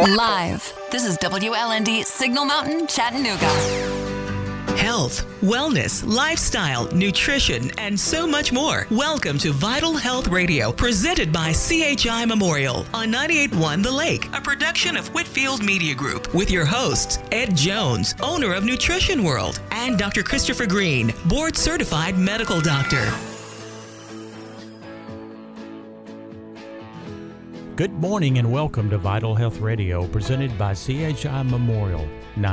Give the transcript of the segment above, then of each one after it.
Live. This is WLND Signal Mountain, Chattanooga. Health, wellness, lifestyle, nutrition, and so much more. Welcome to Vital Health Radio, presented by CHI Memorial on 98.1 The Lake, a production of Whitfield Media Group, with your hosts, Ed Jones, owner of Nutrition World, and Dr. Christopher Green, board-certified medical doctor. Good morning and welcome to Vital Health Radio, presented by CHI Memorial,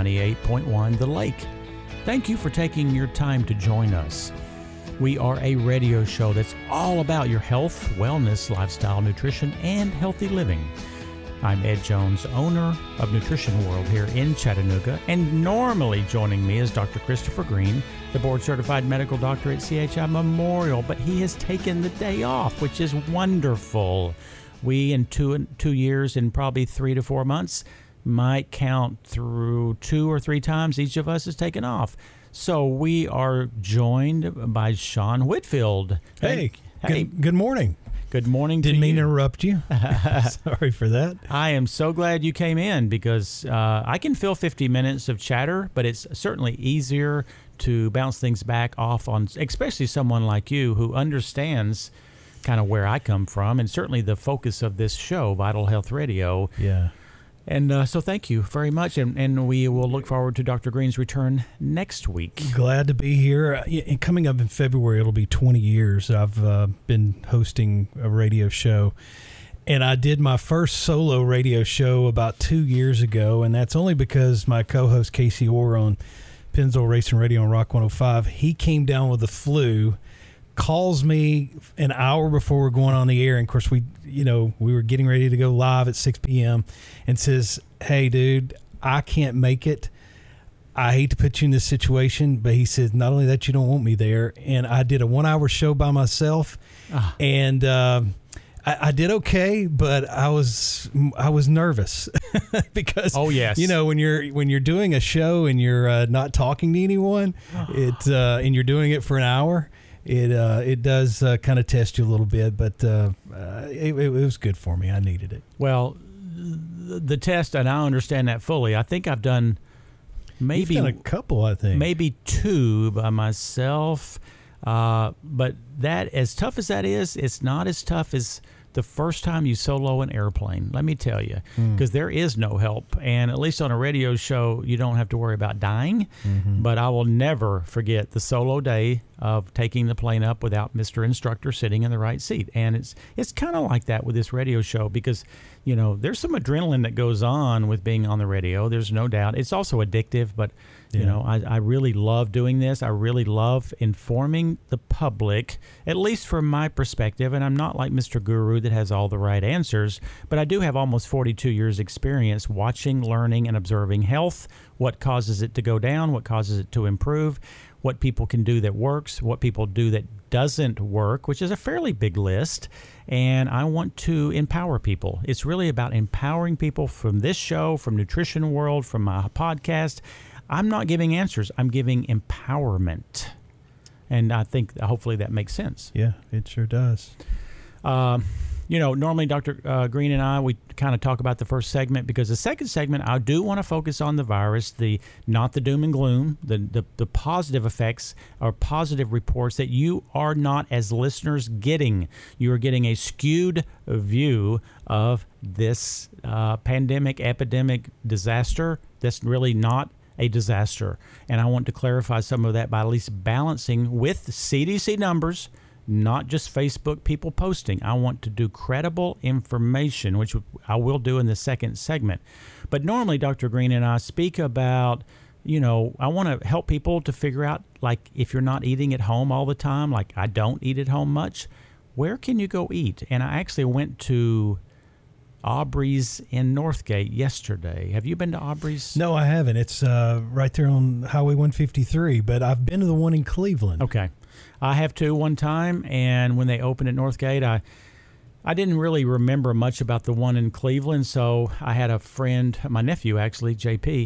98.1 The Lake. Thank you for taking your time to join us. We are a radio show that's all about your health, wellness, lifestyle, nutrition, and healthy living. I'm Ed Jones, owner of Nutrition World here in Chattanooga, and normally joining me is Dr. Christopher Green, the board-certified medical doctor at CHI Memorial, but he has taken the day off, which is wonderful. We, in two years and probably 3 to 4 months, might count through 2 or 3 times each of us has taken off. So we are joined by Sean Whitfield. Hey. Good morning. Good morning to you. Didn't mean to interrupt you. Sorry for that. I am so glad you came in because I can fill 50 minutes of chatter, but it's certainly easier to bounce things back off on, especially someone like you who understands kind of where I come from, and certainly the focus of this show, Vital Health Radio. Yeah. And so thank you very much, and we will look forward to Dr. Green's return next week. Glad to be here. Coming up in February, it'll be 20 years I've been hosting a radio show, and I did my first solo radio show about 2 years ago, and that's only because my co-host Casey Orr on Pennzoil Racing Radio on Rock 105, he came down with the flu, calls me an hour before we're going on the air, and of course we were getting ready to go live at 6 p.m. and says, "Hey dude, I can't make it. I hate to put you in this situation," but he says, "Not only that, you don't want me there." And I did a 1-hour show by myself, and I did okay, but I was nervous because when you're doing a show and you're not talking to anyone, and you're doing it for an hour. It does kind of test you a little bit, but it was good for me. I needed it. Well, the test, and I understand that fully. I think I've done maybe You've done a couple. I think maybe 2 by myself, but that, as tough as that is, it's not as tough as the first time you solo an airplane, let me tell you, because there is no help. And at least on a radio show, you don't have to worry about dying. Mm-hmm. But I will never forget the solo day of taking the plane up without Mr. Instructor sitting in the right seat. And it's kind of like that with this radio show because, there's some adrenaline that goes on with being on the radio. There's no doubt. It's also addictive, but I really love doing this. I really love informing the public, at least from my perspective. And I'm not like Mr. Guru that has all the right answers, but I do have almost 42 years experience watching, learning, and observing health, what causes it to go down, what causes it to improve, what people can do that works, what people do that doesn't work, which is a fairly big list. And I want to empower people. It's really about empowering people from this show, from Nutrition World, from my podcast. I'm not giving answers. I'm giving empowerment. And I think hopefully that makes sense. Yeah, it sure does. Normally Dr. Green and I, we kind of talk about the first segment because the second segment, I do want to focus on the virus, not the doom and gloom, the positive effects or positive reports that you are not, as listeners, getting. You are getting a skewed view of this pandemic, epidemic disaster that's really not a disaster. And I want to clarify some of that by at least balancing with CDC numbers, not just Facebook people posting. I want to do credible information, which I will do in the second segment. But normally, Dr. Green and I speak about, I want to help people to figure out, like, if you're not eating at home all the time, like I don't eat at home much, where can you go eat? And I actually went to Aubrey's in Northgate yesterday. Have you been to Aubrey's? No, I haven't. It's right there on Highway 153, but I've been to the one in Cleveland. Okay. I have too one time, and when they opened at Northgate, I didn't really remember much about the one in Cleveland, so I had a friend, my nephew actually, JP,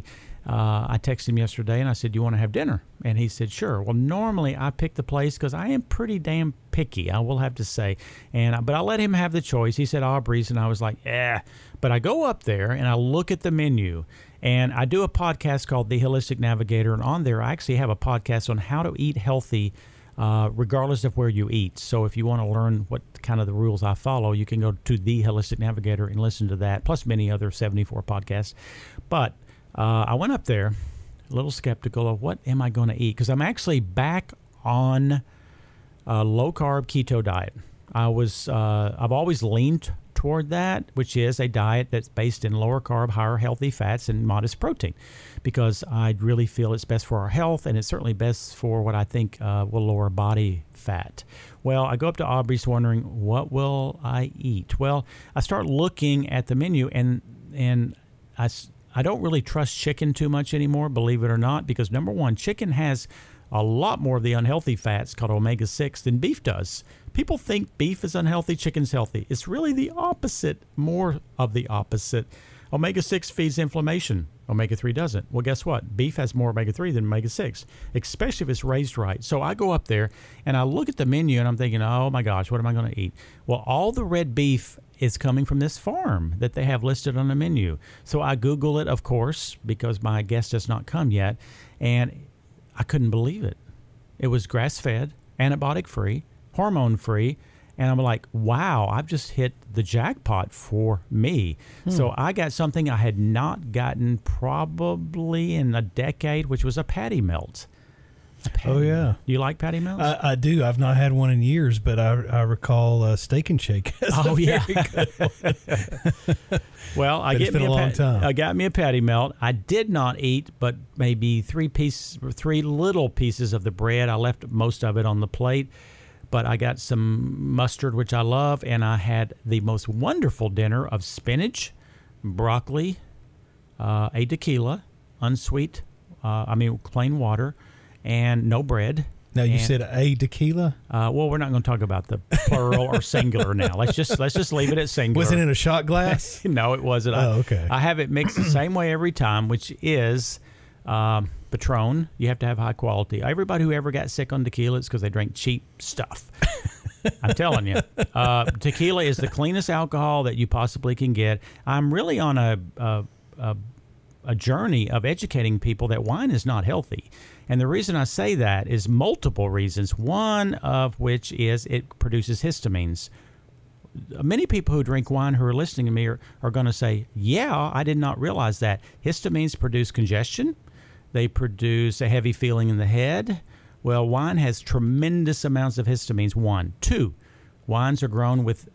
I texted him yesterday and I said, "Do you want to have dinner?" And he said, "Sure." Well, normally I pick the place because I am pretty damn picky, I will have to say. But I let him have the choice. He said Aubrey's, and I was like, "Eh." But I go up there and I look at the menu, and I do a podcast called The Holistic Navigator, and on there I actually have a podcast on how to eat healthy regardless of where you eat. So if you want to learn what kind of the rules I follow, you can go to The Holistic Navigator and listen to that, plus many other 74 podcasts. But I went up there a little skeptical of what am I going to eat, because I'm actually back on a low-carb keto diet. I've always leaned toward that, which is a diet that's based in lower carb, higher healthy fats, and modest protein, because I really feel it's best for our health, and it's certainly best for what I think will lower body fat. Well, I go up to Aubrey's wondering, what will I eat? Well, I start looking at the menu, and I don't really trust chicken too much anymore, believe it or not, because number one, chicken has a lot more of the unhealthy fats called omega-6 than beef does. People think beef is unhealthy, chicken's healthy. It's really the opposite, more of the opposite. Omega-6 feeds inflammation. Omega-3 doesn't. Well, guess what? Beef has more omega-3 than omega-6, especially if it's raised right. So I go up there and I look at the menu and I'm thinking, oh my gosh, what am I going to eat? Well, all the red beef is coming from this farm that they have listed on the menu. So I Google it, of course, because my guest has not come yet, and I couldn't believe it. It was grass-fed, antibiotic-free, hormone-free, and I'm like, wow, I've just hit the jackpot for me. So I got something I had not gotten probably in a decade, which was a patty melt. Oh, yeah. Do you like patty melts? I do. I've not had one in years, but I recall Steak and Shake. Oh, yeah. Well, I got me a patty melt. I did not eat, but maybe three little pieces of the bread. I left most of it on the plate, but I got some mustard, which I love, and I had the most wonderful dinner of spinach, broccoli, a tequila, unsweet, plain water, and no bread. Now, you said a tequila? Well, we're not going to talk about the plural or singular now. Let's just leave it at singular. Was it in a shot glass? No, it wasn't. Oh, okay. I have it mixed the same way every time, which is Patron. You have to have high quality. Everybody who ever got sick on tequila is because they drank cheap stuff. I'm telling you. Tequila is the cleanest alcohol that you possibly can get. I'm really on a journey of educating people that wine is not healthy. And the reason I say that is multiple reasons, one of which is it produces histamines. Many people who drink wine who are listening to me are going to say, yeah, I did not realize that. Histamines produce congestion. They produce a heavy feeling in the head. Well, wine has tremendous amounts of histamines, 1. 2, wines are grown with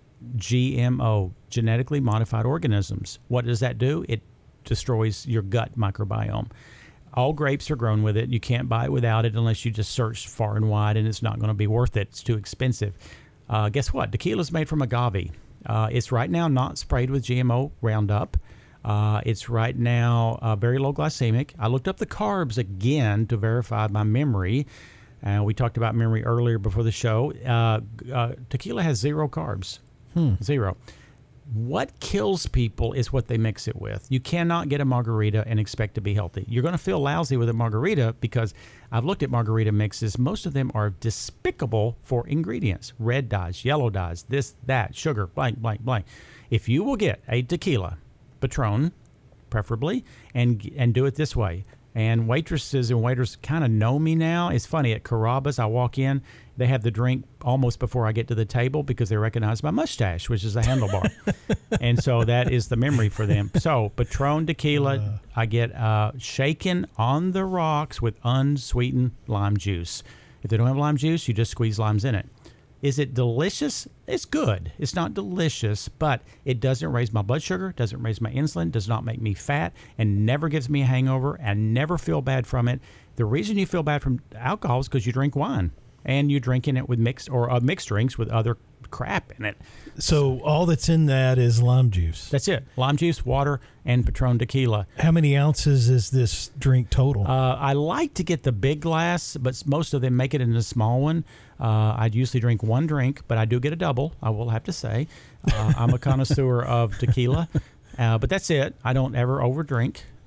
GMO, genetically modified organisms. What does that do? It destroys your gut microbiome. All grapes are grown with it. You can't buy it without it unless you just search far and wide, and it's not going to be worth it. It's too expensive. Guess what? Tequila is made from agave. It's right now not sprayed with GMO Roundup. It's right now very low glycemic. I looked up the carbs again to verify my memory. We talked about memory earlier before the show. Tequila has 0 carbs. 0. What kills people is what they mix it with. You cannot get a margarita and expect to be healthy. You're going to feel lousy with a margarita because I've looked at margarita mixes. Most of them are despicable for ingredients. Red dyes, yellow dyes, this, that, sugar, blank, blank, blank. If you will get a tequila, Patron, preferably, and do it this way. And waitresses and waiters kind of know me now. It's funny, at Carrabba's, I walk in, they have the drink almost before I get to the table because they recognize my mustache, which is a handlebar. And so that is the memory for them. So Patron tequila, I get shaken on the rocks with unsweetened lime juice. If they don't have lime juice, you just squeeze limes in it. Is it delicious? It's good. It's not delicious, but it doesn't raise my blood sugar, doesn't raise my insulin, does not make me fat, and never gives me a hangover, and never feel bad from it. The reason you feel bad from alcohol is because you drink wine, and you're drinking it with mixed drinks with other crap in it. So all that's in that is lime juice. That's it. Lime juice, water, and Patron tequila. How many ounces is this drink total? I like to get the big glass, but most of them make it in a small one. I'd usually drink 1 drink, but I do get a double, I will have to say. I'm a connoisseur of tequila, but that's it. I don't ever overdrink.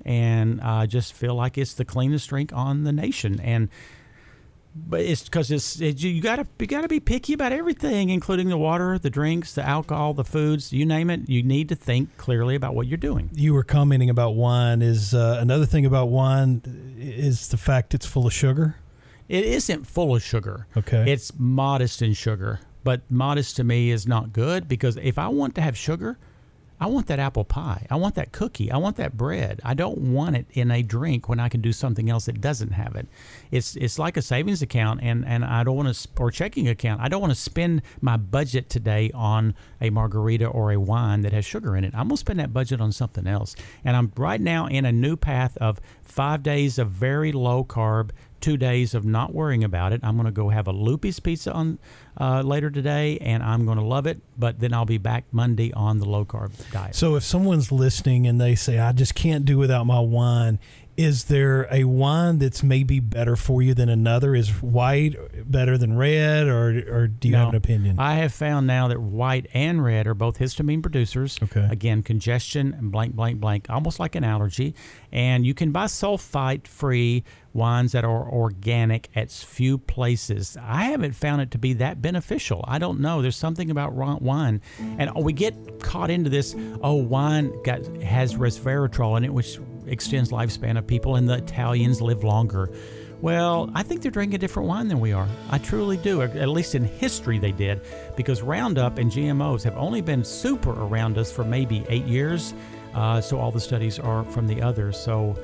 and I just feel like it's the cleanest drink on the nation. But it's because you gotta be picky about everything, including the water, the drinks, the alcohol, the foods, you name it. You need to think clearly about what you're doing. You were commenting about wine. Is another thing about wine is the fact it's full of sugar? It isn't full of sugar. Okay. It's modest in sugar, but modest to me is not good, because if I want to have sugar, I want that apple pie. I want that cookie. I want that bread. I don't want it in a drink when I can do something else that doesn't have it. It's like a savings account, and I don't want to, or checking account. I don't want to spend my budget today on a margarita or a wine that has sugar in it. I'm going to spend that budget on something else. And I'm right now in a new path of 5 days of very low carb, 2 days of not worrying about it. I'm going to go have a Lupe's pizza on later today, and I'm going to love it. But then I'll be back Monday on the low carb diet. So if someone's listening and they say, I just can't do without my wine, is there a wine that's maybe better for you than another? Is white better than red, or do you have an opinion? I have found now that white and red are both histamine producers. Okay. Again, congestion and blank, blank, blank, almost like an allergy. And you can buy sulfite-free wines that are organic at few places. I haven't found it to be that beneficial. I don't know. There's something about wine. And we get caught into this, wine has resveratrol in it, which extends lifespan of people, and the Italians live longer. Well, I think they're drinking a different wine than we are. I truly do. At least in history they did, because Roundup and GMOs have only been super around us for maybe 8 years. So all the studies are from the others. So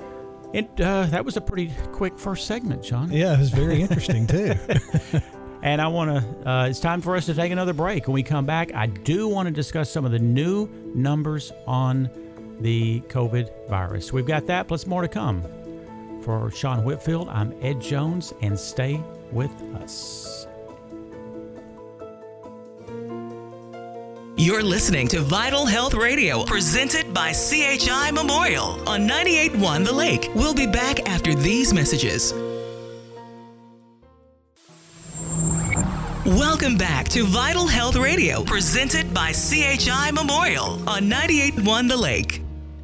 that was a pretty quick first segment, Sean. Yeah, it was very interesting too. And I want to, it's time for us to take another break. When we come back, I do want to discuss some of the new numbers on the COVID virus. We've got that plus more to come. For Sean Whitfield, I'm Ed Jones, and stay with us. You're listening to Vital Health Radio, presented by CHI Memorial on 98.1 The Lake. We'll be back after these messages. Welcome back to Vital Health Radio, presented by CHI Memorial on 98.1 The Lake.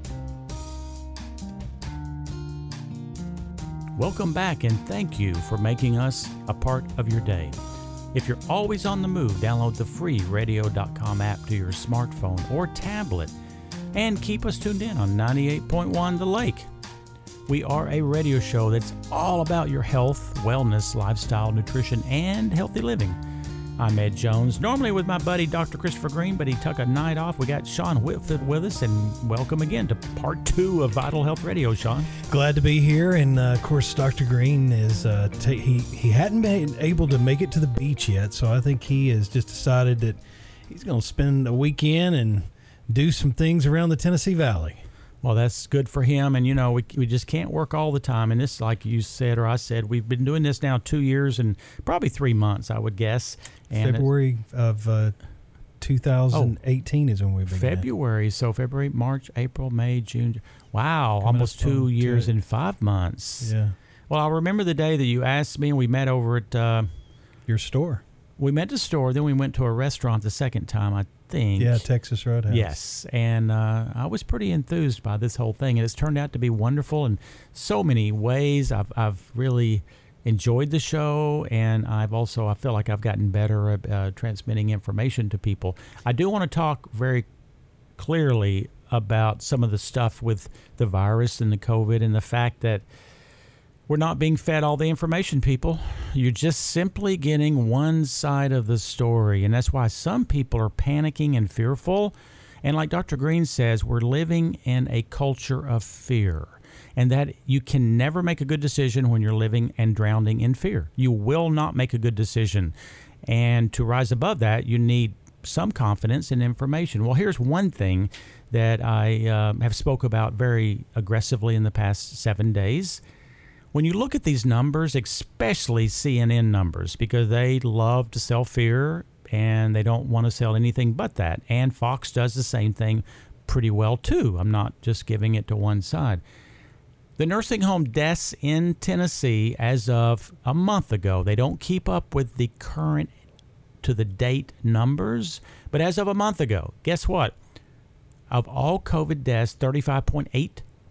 Welcome back, and thank you for making us a part of your day. If you're always on the move, download the free radio.com app to your smartphone or tablet and keep us tuned in on 98.1 The Lake. We are a radio show that's all about your health, wellness, lifestyle, nutrition, and healthy living. I'm Ed Jones, normally with my buddy Dr. Christopher Green, but he took a night off. We got Sean Whitfield with us, and welcome again to part 2 of Vital Health Radio, Sean. Glad to be here, and of course, Dr. Green is he hadn't been able to make it to the beach yet, so I think he has just decided that he's going to spend a weekend and do some things around the Tennessee Valley. Well, that's good for him, and we just can't work all the time. And this, like you said or I said, we've been doing this now 2 years and probably 3 months, I would guess. And February of 2018 is when we began. February, so February, March, April, May, June. Wow, almost 2 years and 5 months. Yeah. Well, I remember the day that you asked me, and we met over at your store. We met at the store, then we went to a restaurant the second time, I think. Yeah, Texas Roadhouse. Yes, and I was pretty enthused by this whole thing, and it's turned out to be wonderful in so many ways. I've really enjoyed the show, and I feel like I've gotten better at transmitting information to people. I do want to talk very clearly about some of the stuff with the virus and the COVID, and the fact that we're not being fed all the information, people. You're just simply getting one side of the story, and that's why some people are panicking and fearful. And like Dr. Green says, we're living in a culture of fear, and that you can never make a good decision when you're living and drowning in fear. You will not make a good decision. And to rise above that, you need some confidence in information. Well, here's one thing that I have spoke about very aggressively in the past 7 days. When you look at these numbers, especially CNN numbers, because they love to sell fear and they don't want to sell anything but that. And Fox does the same thing pretty well, too. I'm not just giving it to one side. The nursing home deaths in Tennessee as of a month ago, they don't keep up with the current to the date numbers, but as of a month ago, guess what? Of all COVID deaths, 35.8%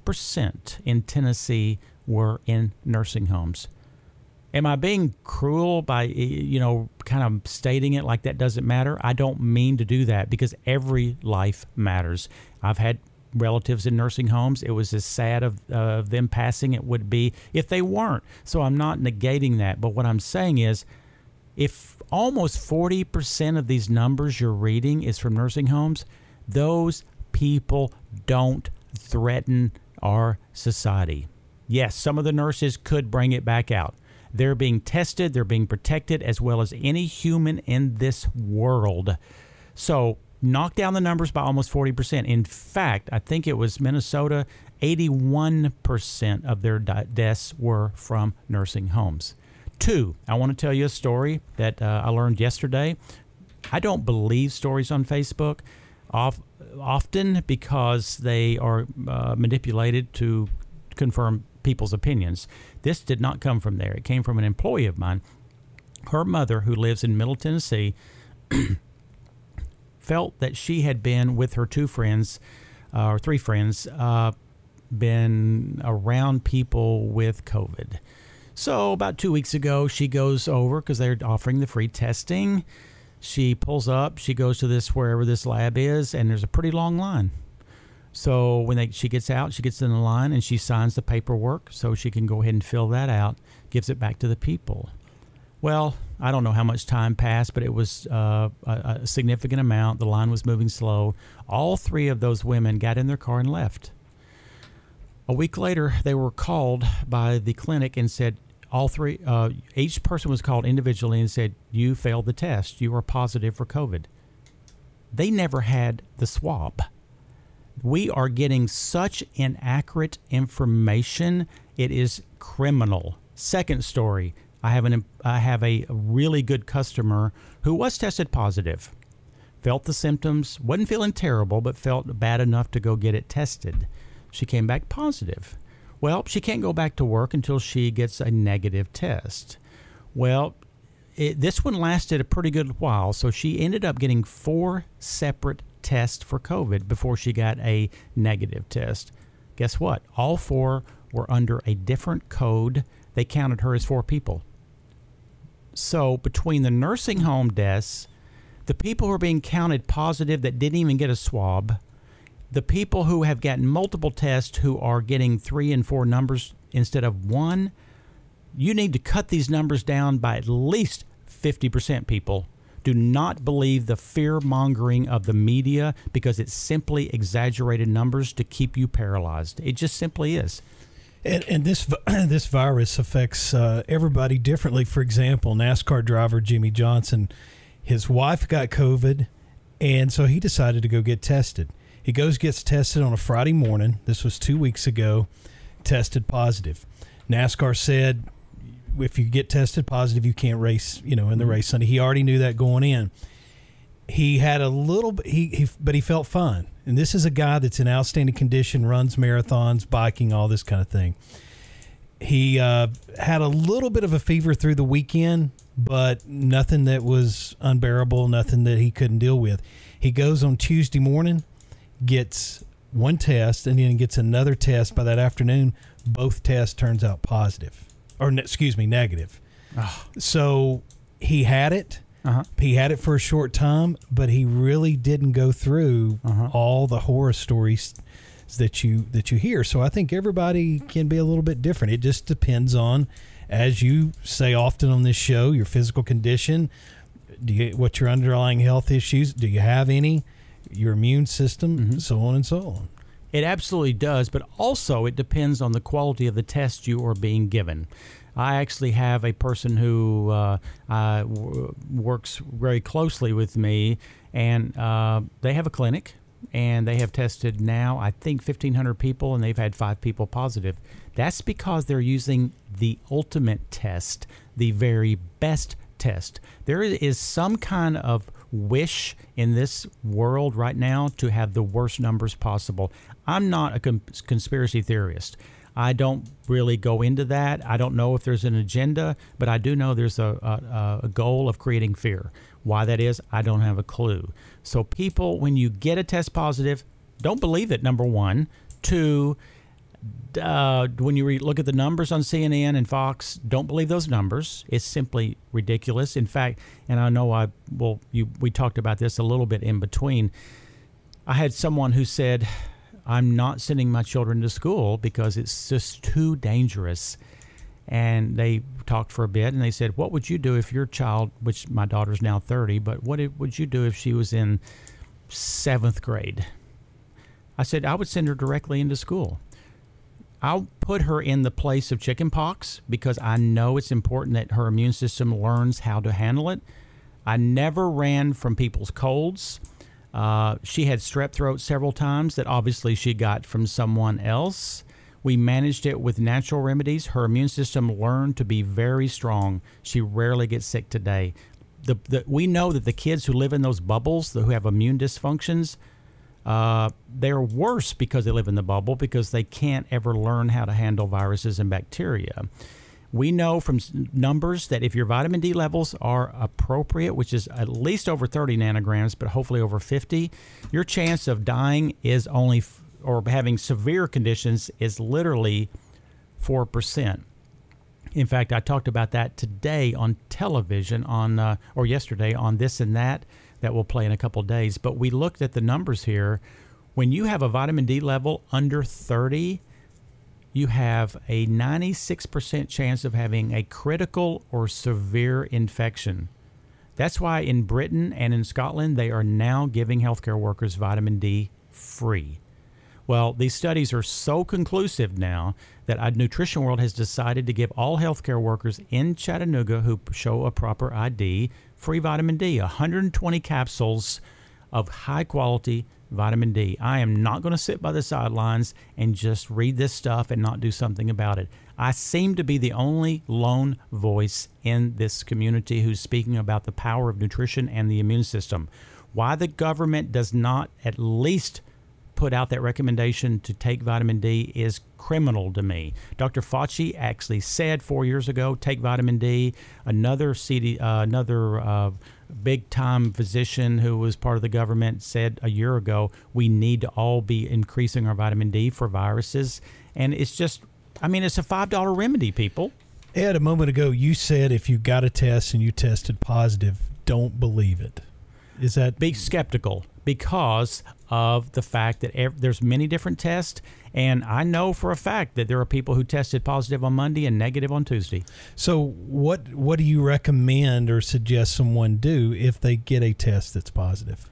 40% in Tennessee were in nursing homes. Am I being cruel by, kind of stating it like that doesn't matter? I don't mean to do that, because every life matters. I've had relatives in nursing homes. It was as sad of them passing it would be if they weren't. So I'm not negating that. But what I'm saying is, if almost 40% of these numbers you're reading is from nursing homes, those people don't threaten our society. Yes, some of the nurses could bring it back out. They're being tested, they're being protected, as well as any human in this world. So knock down the numbers by almost 40%. In fact, I think it was Minnesota, 81% of their deaths were from nursing homes. 2, I want to tell you a story that I learned yesterday. I don't believe stories on Facebook often because they are manipulated to confirm people's opinions. This did not come from there. It came from an employee of mine. Her mother, who lives in Middle Tennessee, felt that she had been with her 2 friends, or 3 friends, been around people with COVID. So about 2 weeks ago, she goes over because they're offering the free testing. She pulls up, she goes to wherever this lab is, and there's a pretty long line. So when she gets out, she gets in the line and she signs the paperwork so she can go ahead and fill that out, gives it back to the people. Well, I don't know how much time passed, but it was a significant amount. The line was moving slow. All 3 of those women got in their car and left. A week later, they were called by the clinic and said, each person was called individually and said, you failed the test. You are positive for COVID. They never had the swab. We are getting such inaccurate information. It is criminal. Second story, I have a really good customer who was tested positive, felt the symptoms, wasn't feeling terrible, but felt bad enough to go get it tested. She came back positive. Well, she can't go back to work until she gets a negative test. Well, this one lasted a pretty good while, so she ended up getting 4 separate tests for COVID before she got a negative test. Guess what? All 4 were under a different code. They counted her as 4 people. So between the nursing home deaths, the people who are being counted positive that didn't even get a swab, the people who have gotten multiple tests who are getting 3 and 4 numbers instead of 1, you need to cut these numbers down by at least 50%, people. Do not believe the fear-mongering of the media, because it's simply exaggerated numbers to keep you paralyzed. It just simply is. And this virus affects everybody differently. For example, NASCAR driver Jimmy Johnson, his wife got COVID, and so he decided to go get tested. He gets tested on a Friday morning. This was 2 weeks ago, tested positive. NASCAR said, if you get tested positive, you can't race, in the race Sunday. He already knew that going in. He had a little, but he felt fine. And this is a guy that's in outstanding condition, runs marathons, biking, all this kind of thing. He had a little bit of a fever through the weekend, but nothing that was unbearable, nothing that he couldn't deal with. He goes on Tuesday morning, gets one test, and then gets another test by that afternoon. Both tests turns out positive. Negative. Oh. So he had it. Uh-huh. He had it for a short time, but he really didn't go through all the horror stories that you hear. So I think everybody can be a little bit different. It just depends on, as you say often on this show, your physical condition, what your underlying health issues, do you have any, your immune system, so on and so on. It absolutely does, but also it depends on the quality of the test you are being given. I actually have a person who works very closely with me, and they have a clinic, and they have tested now, I think, 1,500 people, and they've had 5 people positive. That's because they're using the ultimate test, the very best test. There is some kind of wish in this world right now to have the worst numbers possible. I'm not a conspiracy theorist. I don't really go into that. I don't know if there's an agenda, but I do know there's a goal of creating fear. Why that is, I don't have a clue. So people, when you get a test positive, don't believe it, number one. 2, when you look at the numbers on CNN and Fox, don't believe those numbers. It's simply ridiculous. In fact, and I know we talked about this a little bit in between. I had someone who said, I'm not sending my children to school because it's just too dangerous. And they talked for a bit, and they said, what would you do if your child, which my daughter's now 30, but what would you do if she was in 7th grade? I said, I would send her directly into school. I'll put her in the place of chicken pox because I know it's important that her immune system learns how to handle it. I never ran from people's colds. She had strep throat several times that obviously she got from someone else. We managed it with natural remedies. Her immune system learned to be very strong. She rarely gets sick today. We know that the kids who live in those bubbles, who have immune dysfunctions, they're worse because they live in the bubble because they can't ever learn how to handle viruses and bacteria. We know from numbers that if your vitamin D levels are appropriate, which is at least over 30 nanograms, but hopefully over 50, your chance of dying is only or having severe conditions is literally 4%. In fact, I talked about that today on television or yesterday on This and That will play in a couple of days. But we looked at the numbers here. When you have a vitamin D level under 30, you have a 96% chance of having a critical or severe infection. That's why in Britain and in Scotland, they are now giving healthcare workers vitamin D free. Well, these studies are so conclusive now that Nutrition World has decided to give all healthcare workers in Chattanooga who show a proper ID free vitamin D, 120 capsules of high-quality vitamin D. I am not going to sit by the sidelines and just read this stuff and not do something about it. I seem to be the only lone voice in this community who's speaking about the power of nutrition and the immune system. Why the government does not at least put out that recommendation to take vitamin D is criminal to me. Dr. Fauci actually said 4 years ago, take vitamin D. Another big-time physician who was part of the government said a year ago, we need to all be increasing our vitamin D for viruses. And it's just, it's a $5 remedy, people. Ed, a moment ago, you said if you got a test and you tested positive, don't believe it. Is that... Be skeptical because of the fact that there's many different tests, and I know for a fact that there are people who tested positive on Monday and negative on Tuesday. So what do you recommend or suggest someone do if they get a test that's positive?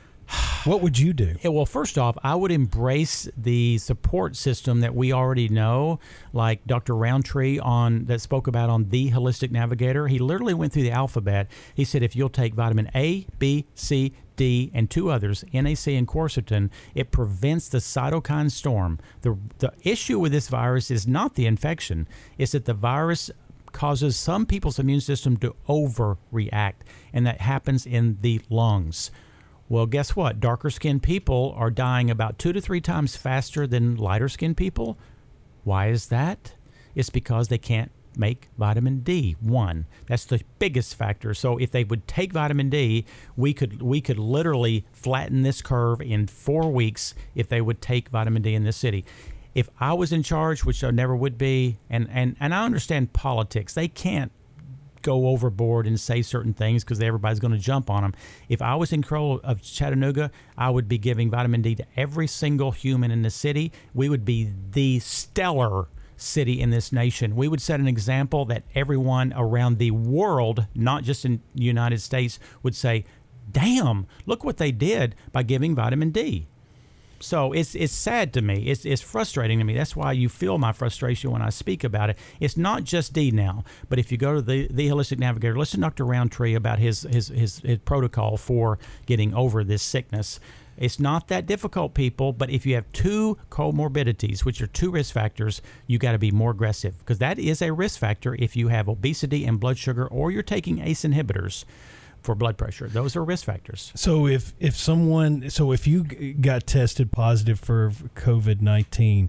What would you do? Well, first off, I would embrace the support system that we already know, like Dr. Roundtree that spoke about on The Holistic Navigator. He literally went through the alphabet. He said if you'll take vitamin A, B, C, D, and 2 others, NAC and quercetin, it prevents the cytokine storm. The issue with this virus is not the infection. It's that the virus causes some people's immune system to overreact, and that happens in the lungs. Well, guess what? Darker skinned people are dying about 2 to 3 times faster than lighter skinned people. Why is that? It's because they can't make vitamin D. One, that's the biggest factor. So if they would take vitamin D, we could literally flatten this curve in 4 weeks if they would take vitamin D in this city. If I was in charge, which I never would be, and I understand politics, they can't go overboard and say certain things because everybody's going to jump on them. If I was in control of Chattanooga, I would be giving vitamin D to every single human in the city. We would be the stellar city in this nation. We would set an example that everyone around the world, not just in the United States, would say, damn, look what they did by giving vitamin D. So it's sad to me. It's frustrating to me. That's why you feel my frustration when I speak about it. It's not just D now, but if you go to the Holistic Navigator, listen to Dr. Roundtree about his protocol for getting over this sickness. It's not that difficult, people, but if you have 2 comorbidities, which are 2 risk factors, you got to be more aggressive because that is a risk factor if you have obesity and blood sugar or you're taking ACE inhibitors for blood pressure. Those are risk factors. So if you got tested positive for COVID-19,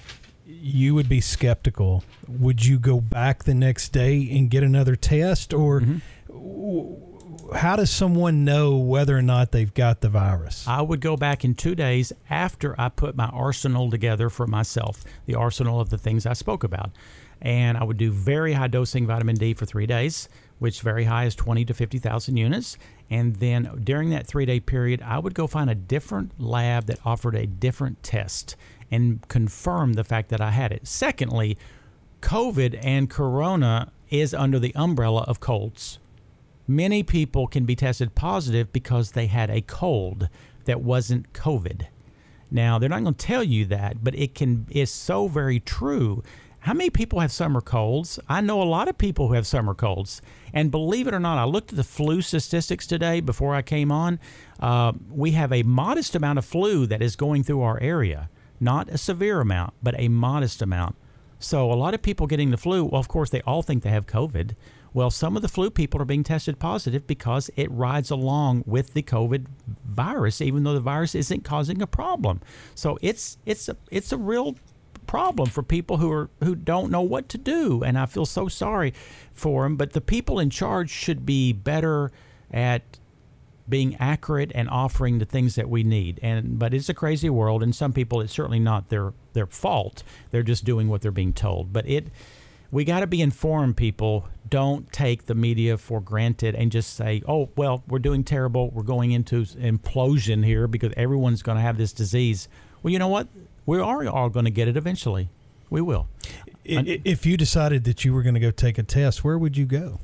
you would be skeptical. Would you go back the next day and get another test, or how does someone know whether or not they've got the virus? I would go back in 2 days after I put my arsenal together for myself, the arsenal of the things I spoke about. And I would do very high dosing vitamin D for 3 days, which very high is 20 to 50,000 units. And then during that 3-day period, I would go find a different lab that offered a different test and confirm the fact that I had it. Secondly, COVID and corona is under the umbrella of colds. Many people can be tested positive because they had a cold that wasn't COVID. Now, they're not going to tell you that, but it's so very true. How many people have summer colds? I know a lot of people who have summer colds. And believe it or not, I looked at the flu statistics today before I came on. We have a modest amount of flu that is going through our area. Not a severe amount, but a modest amount. So a lot of people getting the flu, well, of course, they all think they have COVID. Well, some of the flu people are being tested positive because it rides along with the COVID virus, even though the virus isn't causing a problem. So it's a real problem for people who don't know what to do, and I feel so sorry for them. But the people in charge should be better at being accurate and offering the things that we need. But it's a crazy world, and some people, it's certainly not their fault. They're just doing what they're being told. But we got to be informed, people. Don't take the media for granted and just say, oh, well, we're doing terrible. We're going into implosion here because everyone's going to have this disease. Well, you know what? We are all going to get it eventually. We will. If you decided that you were going to go take a test, where would you go?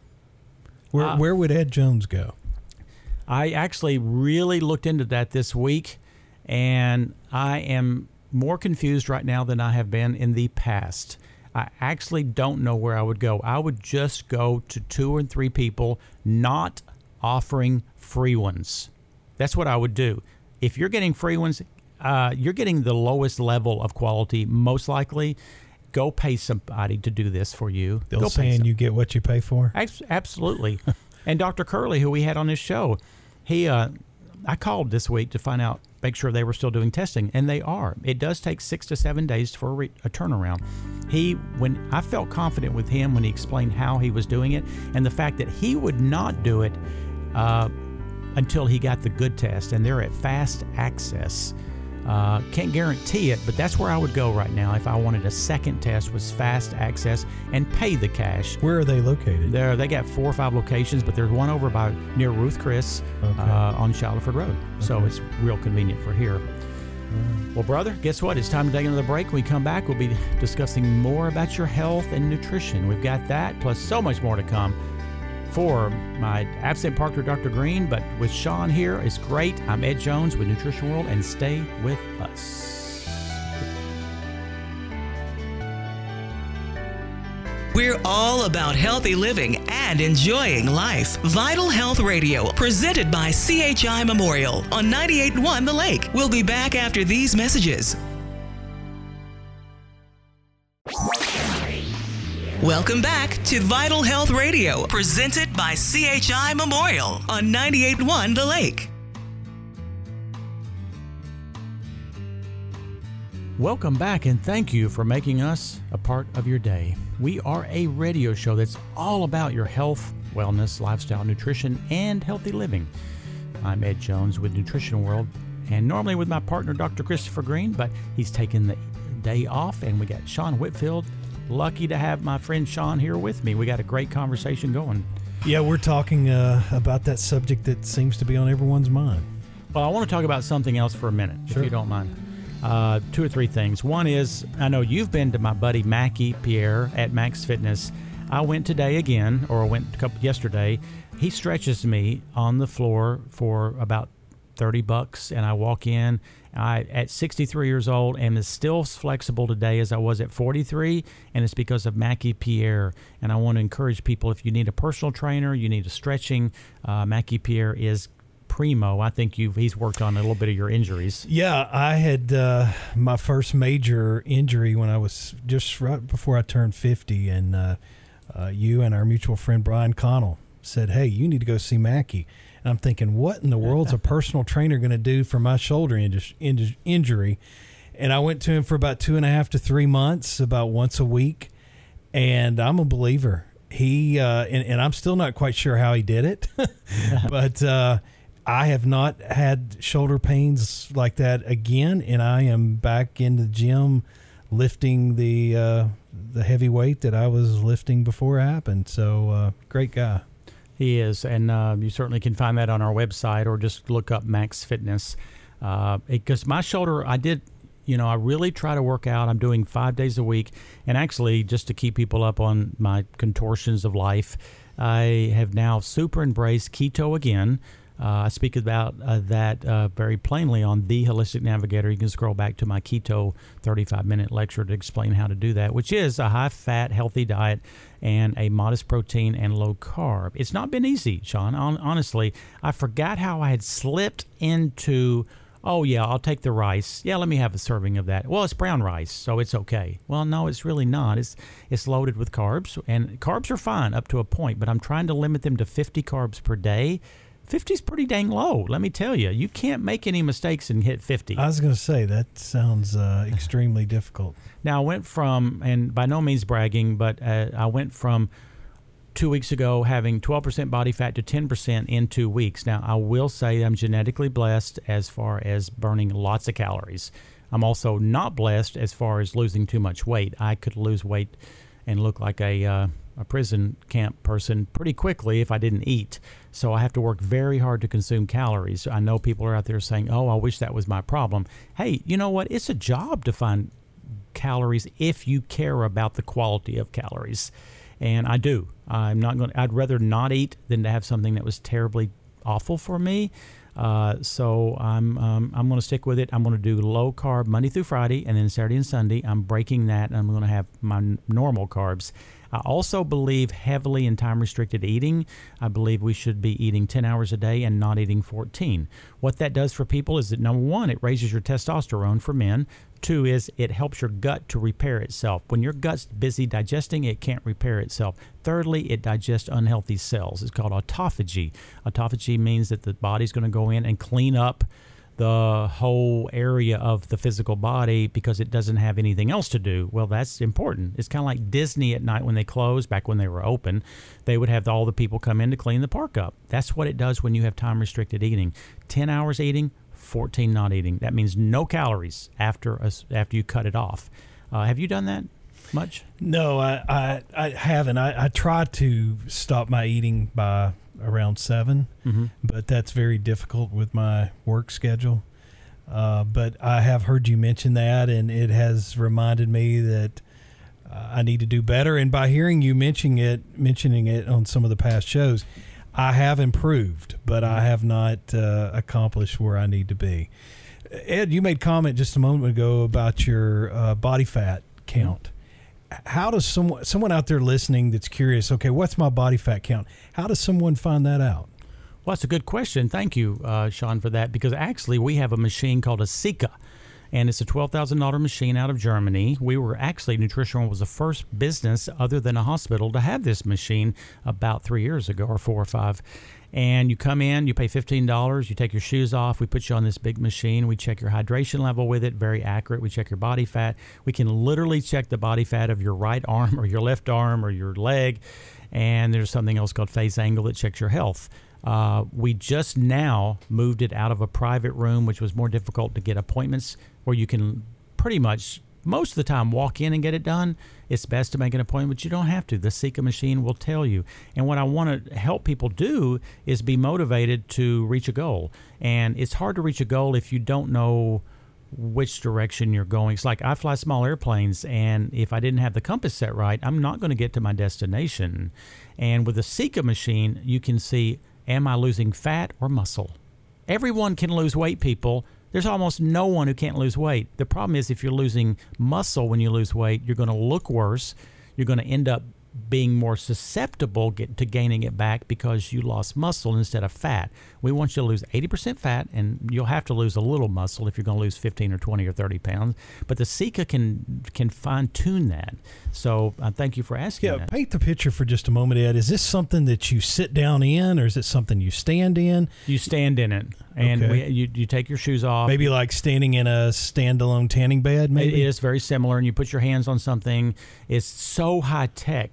Where would Ed Jones go? I actually really looked into that this week, and I am more confused right now than I have been in the past. I actually don't know where I would go. I would just go to 2 or 3 people not offering free ones. That's what I would do. If you're getting free ones, you're getting the lowest level of quality, most likely. Go pay somebody to do this for you. They're saying you get what you pay for? Absolutely. And Dr. Curley, who we had on this show, I called this week to find out, make sure they were still doing testing, and they are. It does take 6 to 7 days for a turnaround. When I felt confident with him when he explained how he was doing it, and the fact that he would not do it until he got the good test, and they're at Fast Access. Can't guarantee it, but that's where I would go right now if I wanted a second test, was Fast Access, and pay the cash. Where are they located? They got 4 or 5 locations, but there's one over by near Ruth Chris on Shallowford Road. Okay. So it's real convenient for here. Well, brother, guess what? It's time to take another break. When we come back, we'll be discussing more about your health and nutrition. We've got that, plus so much more to come. For my absent partner, Dr. Green, but with Sean here, it's great. I'm Ed Jones with Nutrition World, and stay with us. We're all about healthy living and enjoying life. Vital Health Radio, presented by CHI Memorial on 98.1 The Lake. We'll be back after these messages. Welcome back to Vital Health Radio, presented by CHI Memorial on 98.1 The Lake. Welcome back, and thank you for making us a part of your day. We are a radio show that's all about your health, wellness, lifestyle, nutrition, and healthy living. I'm Ed Jones with Nutrition World, and normally with my partner, Dr. Christopher Green, but he's taken the day off, and we got Sean Whitfield. Lucky to have my friend Sean here with me. We got a great conversation going. Yeah, we're talking about that subject that seems to be on everyone's mind. Well, I want to talk about something else for a minute, if you don't mind. 2 or 3 things. One is, I know you've been to my buddy Mackie Pierre at Max Fitness. I went today again, or I went yesterday. He stretches me on the floor for about $30, and I walk in. I, at 63 years old, am as still flexible today as I was at 43, and it's because of Mackie Pierre. And I want to encourage people, if you need a personal trainer, you need a stretching, Mackie Pierre is primo. I think he's worked on a little bit of your injuries. Yeah, I had my first major injury when I was just right before I turned 50, and you and our mutual friend Brian Connell said, hey, you need to go see Mackie. And I'm thinking, what in the world's a personal trainer going to do for my shoulder injury? And I went to him for about 2.5 to 3 months, about once a week. And I'm a believer. he and I'm still not quite sure how he did it, but I have not had shoulder pains like that again, and I am back in the gym lifting the heavy weight that I was lifting before it happened. So great guy. He is, and you certainly can find that on our website or just look up Max Fitness. Because my shoulder, I really try to work out. I'm doing 5 days a week, and actually, just to keep people up on my contortions of life, I have now super embraced keto again. I speak about that very plainly on The Holistic Navigator. You can scroll back to my keto 35-minute lecture to explain how to do that, which is a high-fat, healthy diet and a modest protein and low carb. It's not been easy, Sean. Honestly, I forgot how I had slipped into, oh, yeah, I'll take the rice. Yeah, let me have a serving of that. Well, it's brown rice, so it's okay. Well, no, it's really not. It's loaded with carbs, and carbs are fine up to a point, but I'm trying to limit them to 50 carbs per day. 50 is pretty dang low, let me tell you. You can't make any mistakes and hit 50. I was going to say, that sounds extremely difficult. Now, I went from, and by no means bragging, but I went from 2 weeks ago having 12% body fat to 10% in 2 weeks. Now, I will say I'm genetically blessed as far as burning lots of calories. I'm also not blessed as far as losing too much weight. I could lose weight and look like a prison camp person pretty quickly if I didn't eat. So I have to work very hard to consume calories. I know people are out there saying, oh, I wish that was my problem. Hey, you know what? It's a job to find calories if you care about the quality of calories. And I do. I'd rather not eat than to have something that was terribly awful for me. So I'm going to stick with it. I'm going to do low carb Monday through Friday, and then Saturday and Sunday I'm breaking that, and I'm going to have my normal carbs. I also believe heavily in time-restricted eating. I believe we should be eating 10 hours a day and not eating 14. What that does for people is that, number one, it raises your testosterone for men. Two is it helps your gut to repair itself. When your gut's busy digesting, it can't repair itself. Thirdly, it digests unhealthy cells. It's called autophagy. Autophagy means that the body's going to go in and clean up the whole area of the physical body because it doesn't have anything else to do. Well, that's important. It's kind of like Disney at night when they closed, back when they were open. They would have all the people come in to clean the park up. That's what it does when you have time-restricted eating. 10 hours eating, 14 not eating. That means no calories after you cut it off. Have you done that much? No, I haven't. I try to stop my eating by around 7, but that's very difficult with my work schedule. But I have heard you mention that, and it has reminded me that I need to do better. And by hearing you mentioning it on some of the past shows, I have improved, but I have not accomplished where I need to be. Ed, you made comment just a moment ago about your body fat count. How does someone out there listening that's curious, okay, what's my body fat count? How does someone find that out? Well, that's a good question. Thank you, Sean, for that, because actually we have a machine called a Sika, and it's a $12,000 machine out of Germany. Nutrition was the first business other than a hospital to have this machine about 3 years ago, or 4 or 5. And you come in, you pay $15, you take your shoes off, we put you on this big machine, we check your hydration level with it, very accurate, we check your body fat. We can literally check the body fat of your right arm or your left arm or your leg, and there's something else called phase angle that checks your health. We just now moved it out of a private room, which was more difficult to get appointments, where you can pretty much most of the time walk in and get it done. It's best to make an appointment, but you don't have to. The Sika machine will tell you. And what I want to help people do is be motivated to reach a goal. And it's hard to reach a goal if you don't know which direction you're going. It's like I fly small airplanes, and if I didn't have the compass set right, I'm not going to get to my destination. And with the Sika machine, you can see, am I losing fat or muscle? Everyone can lose weight, people. There's almost no one who can't lose weight. The problem is if you're losing muscle when you lose weight, you're going to look worse. You're going to end up being more susceptible to gaining it back because you lost muscle instead of fat. We want you to lose 80% fat, and you'll have to lose a little muscle if you're going to lose 15 or 20 or 30 pounds. But the Sika can fine-tune that. So thank you for asking that. Paint the picture for just a moment, Ed. Is this something that you sit down in, or is it something you stand in? You stand in it, and you take your shoes off. Maybe like standing in a standalone tanning bed, maybe? It is very similar, and you put your hands on something. It's so high-tech.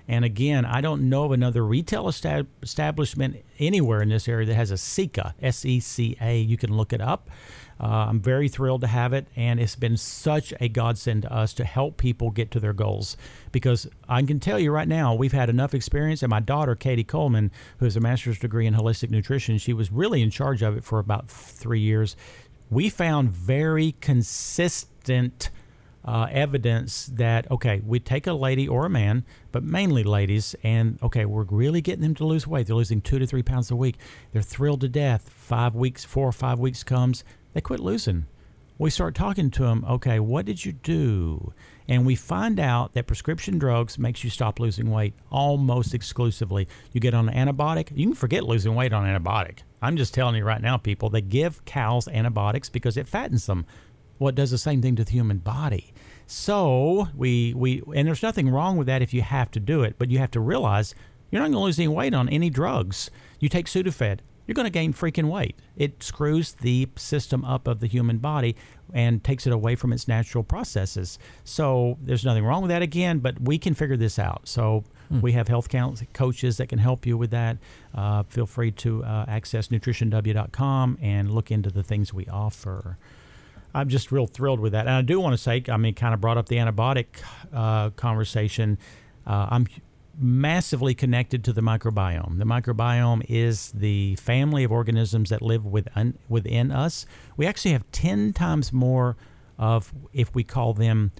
And again, I don't know of another retail establishment anywhere in this area that has a SECA, S-E-C-A. You can look it up. I'm very thrilled to have it, and it's been such a godsend to us to help people get to their goals. Because I can tell you right now, we've had enough experience, and my daughter, Katie Coleman, who has a master's degree in holistic nutrition, she was really in charge of it for about 3 years. We found very consistent evidence that, okay, we take a lady or a man, but mainly ladies, and okay, we're really getting them to lose weight. They're losing 2 to 3 pounds a week. They're thrilled to death. 4 or 5 weeks comes, they quit losing. We start talking to them, okay, what did you do? And we find out that prescription drugs makes you stop losing weight almost exclusively. You get on an antibiotic, you can forget losing weight on an antibiotic. I'm just telling you right now, people, they give cows antibiotics because it fattens them. Well, it does the same thing to the human body. So and there's nothing wrong with that if you have to do it, but you have to realize you're not going to lose any weight on any drugs. You take Sudafed, you're going to gain freaking weight. It screws the system up of the human body and takes it away from its natural processes. So there's nothing wrong with that again, but we can figure this out. So we have health coaches that can help you with that. Feel free to access nutritionw.com and look into the things we offer. I'm just real thrilled with that. And I do want to say, I mean, kind of brought up the antibiotic conversation. I'm massively connected to the microbiome. The microbiome is the family of organisms that live within us. We actually have 10 times more of, if we call them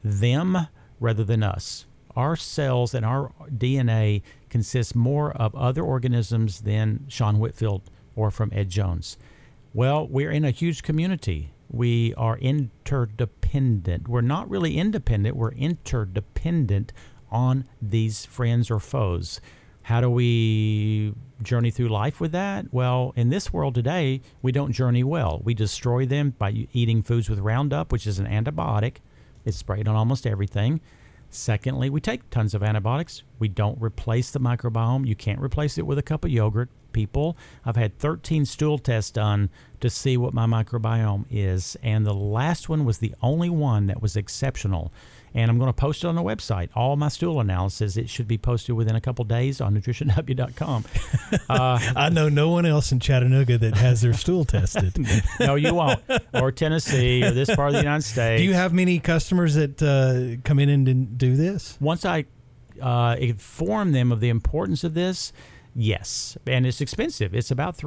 rather than us. Our cells and our DNA consists more of other organisms than Sean Whitfield or from Ed Jones. Well, we're in a huge community. We are interdependent. We're not really independent. We're interdependent on these friends or foes. How do we journey through life with that? Well, in this world today, we don't journey well. We destroy them by eating foods with Roundup, which is an antibiotic. It's sprayed on almost everything. Secondly, we take tons of antibiotics. We don't replace the microbiome. You can't replace it with a cup of yogurt. People, I've had 13 stool tests done to see what my microbiome is, and the last one was the only one that was exceptional. And I'm going to post it on the website. All my stool analysis, it should be posted within a couple days on nutritionw.com. I know no one else in Chattanooga that has their stool tested. No, you won't. Or Tennessee, or this part of the United States. Do you have many customers that come in and do this? Once I inform them of the importance of this, yes. And it's expensive. It's about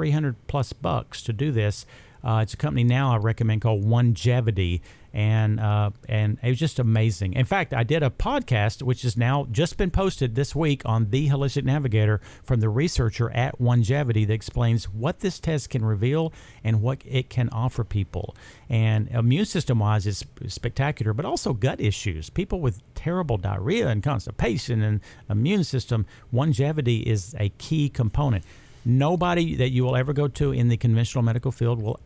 $300+ to do this. It's a company now I recommend called Onegevity, and it was just amazing. In fact, I did a podcast which has now just been posted this week on The Holistic Navigator from the researcher at Onegevity that explains what this test can reveal and what it can offer people. And immune system-wise, it's spectacular, but also gut issues. People with terrible diarrhea and constipation and immune system, Onegevity is a key component. Nobody that you will ever go to in the conventional medical field will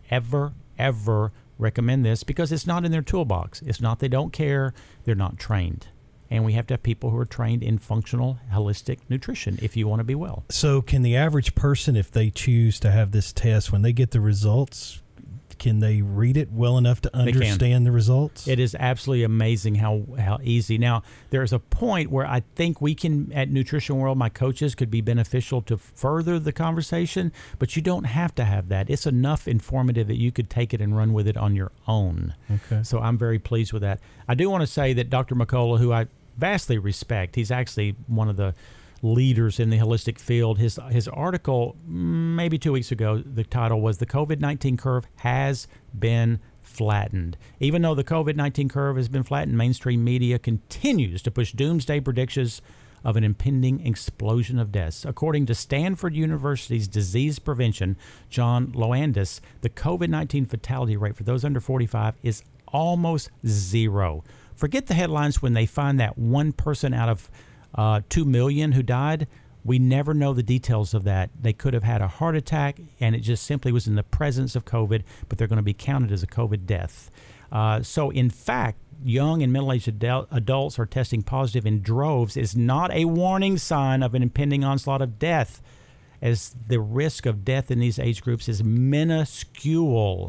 ever recommend this because it's not in their toolbox. It's not they don't care, they're not trained. And we have to have people who are trained in functional, holistic nutrition if you want to be well. So can the average person, if they choose to have this test, when they get the results, can they read it well enough to understand the results? It is absolutely amazing how easy. Now, there's a point where I think we can, at Nutrition World, my coaches could be beneficial to further the conversation, but you don't have to have that. It's enough informative that you could take it and run with it on your own. Okay. So I'm very pleased with that. I do want to say that Dr. McCullough, who I vastly respect, he's actually one of the leaders in the holistic field. His article maybe 2 weeks ago, the title was "The COVID-19 Curve Has Been Flattened." Even though the COVID-19 curve has been flattened, mainstream media continues to push doomsday predictions of an impending explosion of deaths. According to Stanford University's disease prevention, John Loandis, the COVID-19 fatality rate for those under 45 is almost zero. Forget the headlines when they find that one person out of 2 million who died. We never know the details of that. They could have had a heart attack, and it just simply was in the presence of COVID, but they're going to be counted as a COVID death. So, in fact, young and middle-aged adults are testing positive in droves is not a warning sign of an impending onslaught of death, as the risk of death in these age groups is minuscule.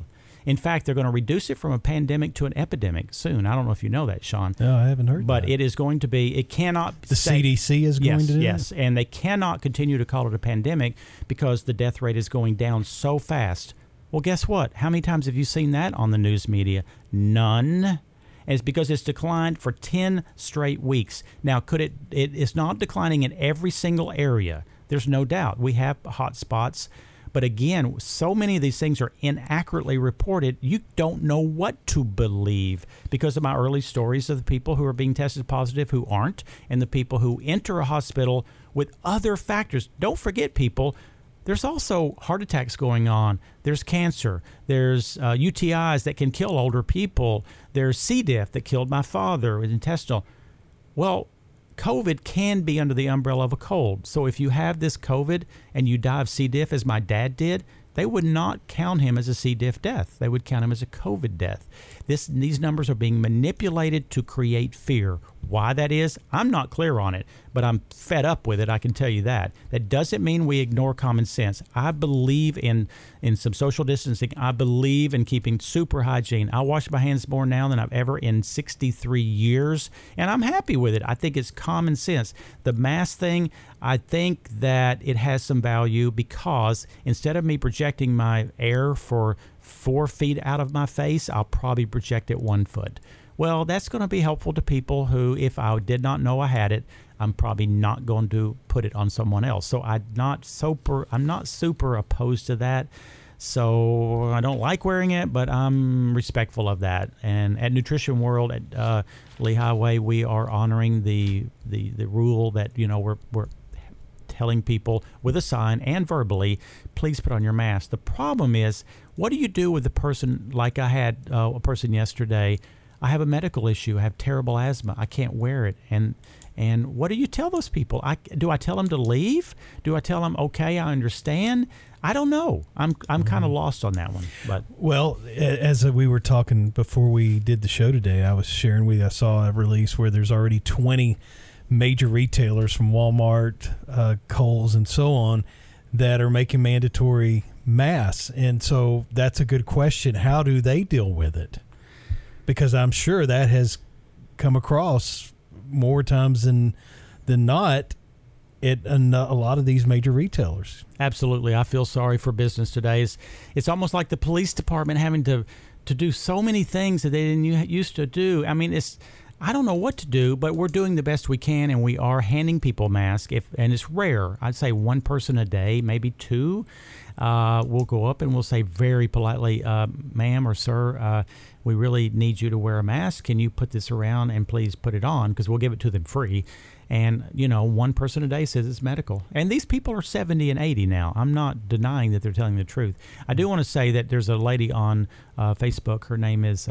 In fact, they're going to reduce it from a pandemic to an epidemic soon. I don't know if you know that, Sean. No, I haven't heard but that. It is going to be, it cannot... The CDC is going to do Yes, that? and they cannot continue to call it a pandemic because the death rate is going down so fast. Well, guess what? How many times have you seen that on the news media? None. And it's because it's declined for 10 straight weeks. Now, it's not declining in every single area. There's no doubt. We have hot spots. But again, so many of these things are inaccurately reported, you don't know what to believe because of my early stories of the people who are being tested positive who aren't, and the people who enter a hospital with other factors. Don't forget, people, there's also heart attacks going on. There's cancer. There's UTIs that can kill older people. There's C. diff that killed my father with intestinal. Well, COVID can be under the umbrella of a cold. So if you have this COVID and you die of C. diff, as my dad did, they would not count him as a C. diff death. They would count him as a COVID death. These numbers are being manipulated to create fear. Why that is, I'm not clear on it, but I'm fed up with it, I can tell you that. That doesn't mean we ignore common sense. I believe in some social distancing. I believe in keeping super hygiene. I wash my hands more now than I've ever in 63 years, and I'm happy with it. I think it's common sense. The mask thing, I think that it has some value because instead of me projecting my air for 4 feet out of my face, I'll probably project it 1 foot. Well, that's going to be helpful to people who, if I did not know I had it, I'm probably not going to put it on someone else. So I'm not super opposed to that. So I don't like wearing it, but I'm respectful of that. And at Nutrition World at Lee Highway, we are honoring the rule that, we're telling people with a sign and verbally, please put on your mask. The problem is, what do you do with the person, like I had a person yesterday, I have a medical issue, I have terrible asthma, I can't wear it. And what do you tell those people? Do I tell them to leave? Do I tell them, okay, I understand? I don't know. I'm kind of lost on that one. But well, as we were talking before we did the show today, I was sharing with you, I saw a release where there's already 20 major retailers from Walmart, Kohl's, and so on that are making mandatory masks. And so that's a good question. How do they deal with it? Because I'm sure that has come across more times than not at a lot of these major retailers. Absolutely. I feel sorry for business today. It's almost like the police department having to do so many things that they didn't used to do. I mean, I don't know what to do, but we're doing the best we can, and we are handing people masks. And it's rare. I'd say one person a day, maybe two. We'll go up and we'll say very politely, ma'am or sir, we really need you to wear a mask. Can you put this around and please put it on? Because we'll give it to them free. And, one person a day says it's medical. And these people are 70 and 80 now. I'm not denying that they're telling the truth. I do want to say that there's a lady on Facebook. Her name is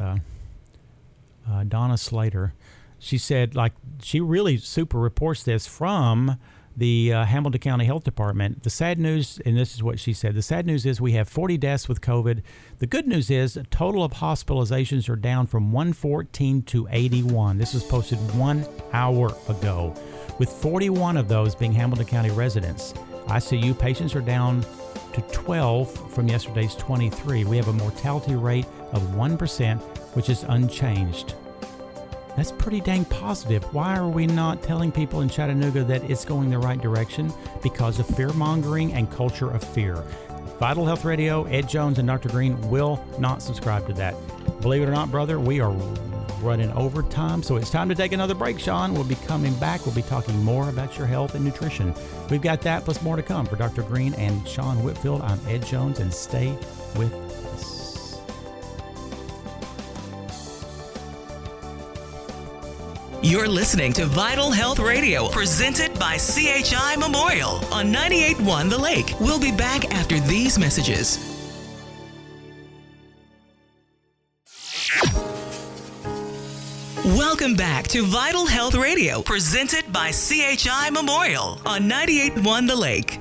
Donna Slater. She said, she really super reports this from the Hamilton County Health Department. The sad news, and this is what she said, the sad news is we have 40 deaths with COVID. The good news is the total of hospitalizations are down from 114 to 81. This was posted 1 hour ago, with 41 of those being Hamilton County residents. ICU patients are down to 12 from yesterday's 23. We have a mortality rate of 1%, which is unchanged. That's pretty dang positive. Why are we not telling people in Chattanooga that it's going the right direction? Because of fear-mongering and culture of fear. Vital Health Radio, Ed Jones and Dr. Green will not subscribe to that. Believe it or not, brother, we are running over time, so it's time to take another break, Sean. We'll be coming back. We'll be talking more about your health and nutrition. We've got that plus more to come. For Dr. Green and Sean Whitfield, I'm Ed Jones, and stay with us. You're listening to Vital Health Radio, presented by CHI Memorial on 98.1 The Lake. We'll be back after these messages. Welcome back to Vital Health Radio, presented by CHI Memorial on 98.1 The Lake.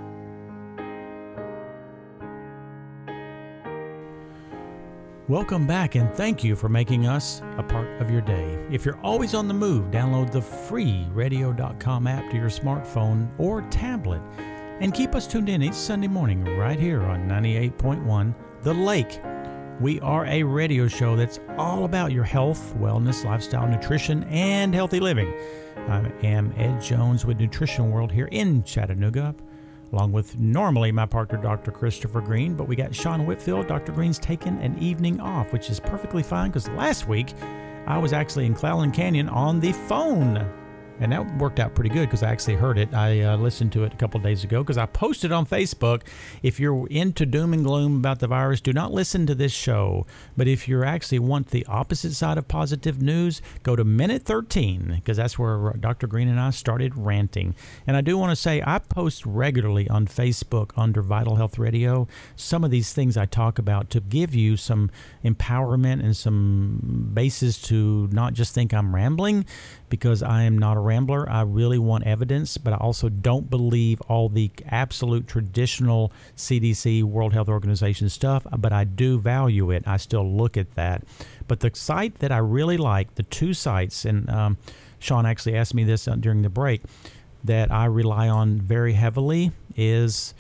Welcome back, and thank you for making us a part of your day. If you're always on the move, download the free radio.com app to your smartphone or tablet, and keep us tuned in each Sunday morning right here on 98.1 The Lake. We are a radio show that's all about your health, wellness, lifestyle, nutrition, and healthy living. I am Ed Jones with Nutrition World here in Chattanooga, along with normally my partner, Dr. Christopher Green, but we got Sean Whitfield. Dr. Green's taken an evening off, which is perfectly fine because last week I was actually in Clallan Canyon on the phone. And that worked out pretty good because I actually heard it. I listened to it a couple of days ago because I posted on Facebook. If you're into doom and gloom about the virus, do not listen to this show. But if you actually want the opposite side of positive news, go to Minute 13 because that's where Dr. Green and I started ranting. And I do want to say I post regularly on Facebook under Vital Health Radio some of these things I talk about to give you some empowerment and some basis to not just think I'm rambling, because I am not a rambler. I really want evidence, but I also don't believe all the absolute traditional CDC, World Health Organization stuff, but I do value it. I still look at that. But the site that I really like, the two sites, and Sean actually asked me this during the break, that I rely on very heavily is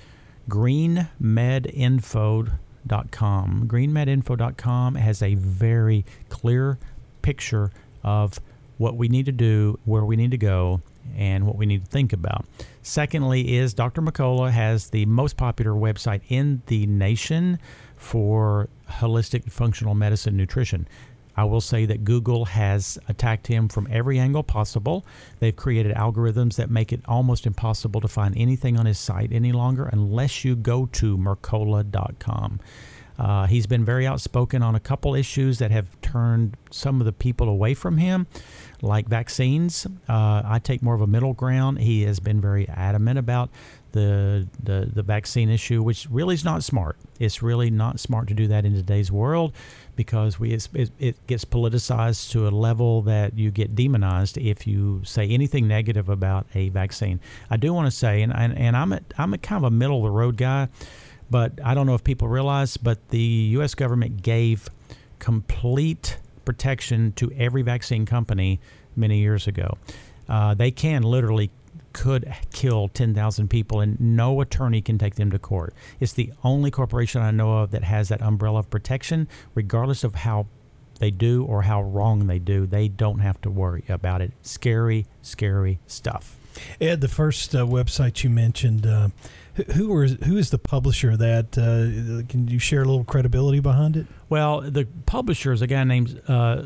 greenmedinfo.com. Greenmedinfo.com has a very clear picture of what we need to do, where we need to go, and what we need to think about. Secondly is Dr. McCullough has the most popular website in the nation for holistic functional medicine nutrition. I will say that Google has attacked him from every angle possible. They've created algorithms that make it almost impossible to find anything on his site any longer unless you go to mercola.com. He's been very outspoken on a couple issues that have turned some of the people away from him, like vaccines. I take more of a middle ground. He has been very adamant about the vaccine issue, which really is not smart. It's really not smart to do that in today's world because it gets politicized to a level that you get demonized if you say anything negative about a vaccine. I do want to say, and I'm a kind of a middle of the road guy, but I don't know if people realize, but the U.S. government gave complete protection to every vaccine company many years ago. They could kill 10,000 people and no attorney can take them to court. It's the only corporation I know of that has that umbrella of protection, regardless of how they do or how wrong they do. They don't have to worry about it. Scary, scary stuff. Ed, the first website you mentioned, who is the publisher of that? Can you share a little credibility behind it? Well, the publisher is a guy named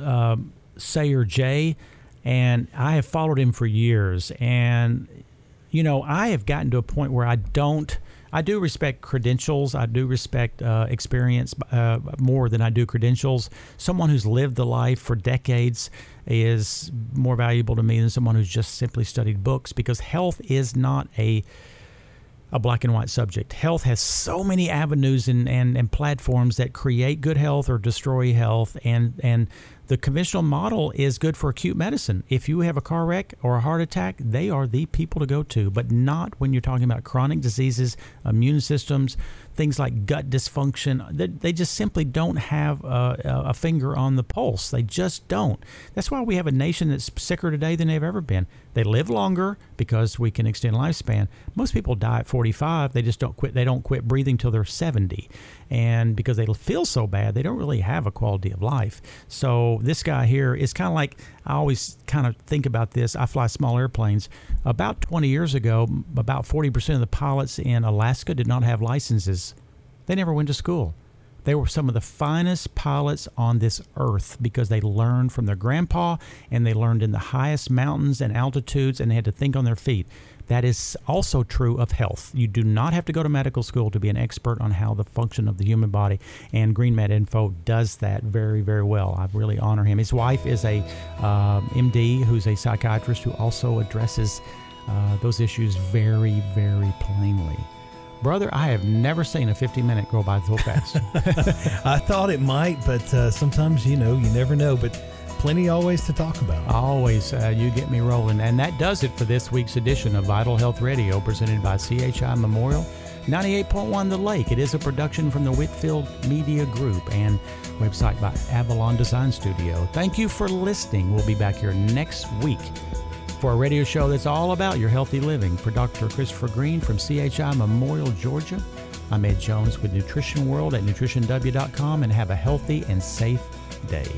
Sayer J, and I have followed him for years. And, you know, I have gotten to a point where I do respect credentials. I do respect experience more than I do credentials. Someone who's lived the life for decades is more valuable to me than someone who's just simply studied books, because health is not a black and white subject. Health has so many avenues and platforms that create good health or destroy health, and the conventional model is good for acute medicine. If you have a car wreck or a heart attack, they are the people to go to, but not when you're talking about chronic diseases, immune systems, things like gut dysfunction. They just simply don't have a finger on the pulse. They just don't. That's why we have a nation that's sicker today than they've ever been. They live longer because we can extend lifespan. Most people die at 45. They just don't quit. They don't quit breathing till they're 70. And because they feel so bad, they don't really have a quality of life. So this guy here is kind of like, I always kind of think about this. I fly small airplanes. About 20 years ago, about 40% of the pilots in Alaska did not have licenses. They never went to school. They were some of the finest pilots on this earth because they learned from their grandpa, and they learned in the highest mountains and altitudes, and they had to think on their feet. That is also true of health. You do not have to go to medical school to be an expert on how the function of the human body, and GreenMed Info does that very, very well. I really honor him. His wife is a MD who's a psychiatrist who also addresses those issues very, very plainly. Brother, I have never seen a 50-minute go by so fast. I thought it might, but sometimes, you never know. But plenty always to talk about. Always. You get me rolling. And that does it for this week's edition of Vital Health Radio, presented by CHI Memorial 98.1 The Lake. It is a production from the Whitfield Media Group and website by Avalon Design Studio. Thank you for listening. We'll be back here next week for a radio show that's all about your healthy living. For Dr. Christopher Green from CHI Memorial, Georgia, I'm Ed Jones with Nutrition World at nutritionw.com, and have a healthy and safe day.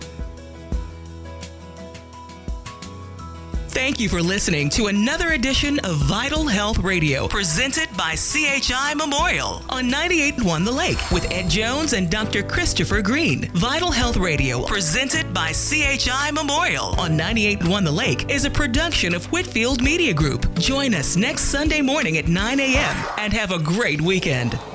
Thank you for listening to another edition of Vital Health Radio, presented by CHI Memorial on 98.1 The Lake with Ed Jones and Dr. Christopher Green. Vital Health Radio, presented by CHI Memorial on 98.1 The Lake, is a production of Whitfield Media Group. Join us next Sunday morning at 9 a.m. and have a great weekend.